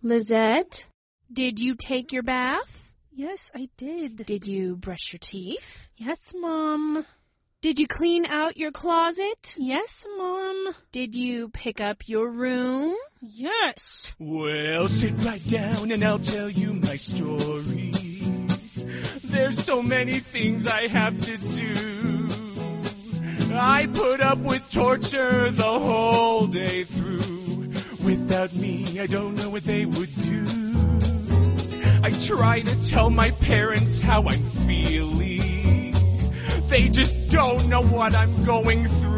Lizette, did you take your bath? Yes, I did. Did you brush your teeth? Yes, Mom. Did you clean out your closet? Yes, Mom. Did you pick up your room? Yes. Well, sit right down and I'll tell you my story. There's so many things I have to do. I put up with torture the whole day through. Without me, I don't know what they would do. I try to tell my parents how I'm feeling. They just don't know what I'm going through.